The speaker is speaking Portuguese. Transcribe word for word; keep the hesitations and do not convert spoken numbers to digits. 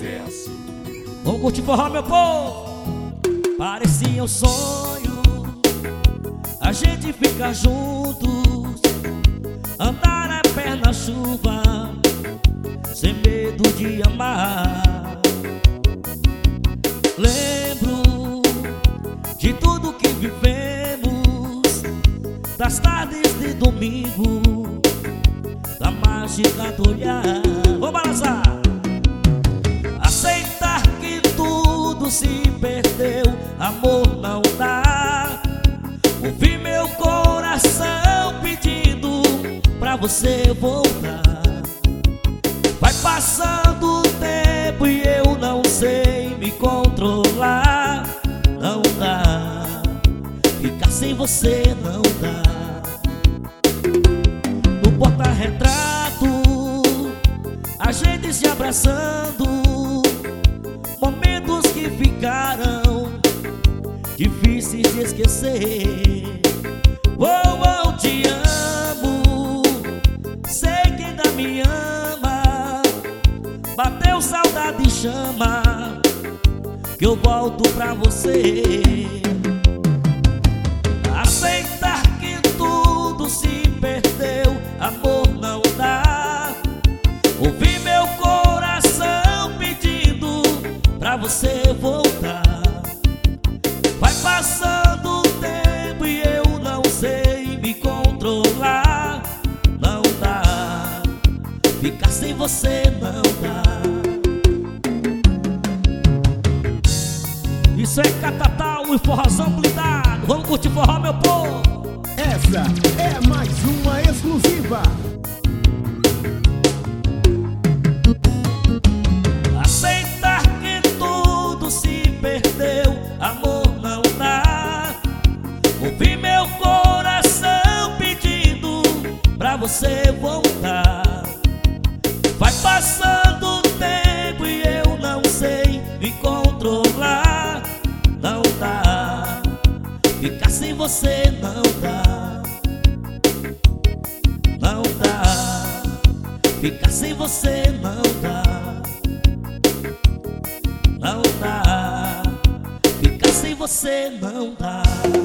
sucesso. Vamos curtir forró, meu povo. Parecia um sonho a gente ficar juntos, andar a pé na chuva, sem medo de amar. Lembro de tudo que vivemos, das tardes de domingo, da mágica do olhar. Vamos balançar! Aceitar que tudo se perdeu, amor não dá. Ouvir meu coração pedindo pra você voltar. Vai passando o tempo e eu não sei me controlar. Não dá, ficar sem você não dá. No porta-retrato, a gente se abraçando, momentos que ficaram difíceis de esquecer. Oh, oh, te amo, sei que ainda me ama. Bateu saudade e chama, que eu volto pra você. Aceitar que tudo se perdeu, amor não dá. Ouvir meu coração pedindo pra você voltar. Vai passando o tempo e eu não sei me controlar. Não dá, ficar sem você não dá. Isso é Catatal e forrozão blindado. Vamos curtir forró, meu povo. Essa é mais uma exclusiva. Aceitar que tudo se perdeu, amor não dá. Ouvir meu coração pedindo pra você voltar. Vai passando o tempo e eu não sei me controlar. Não dá, ficar sem você não dá. Não dá, ficar sem você não dá. Não dá, ficar sem você não dá.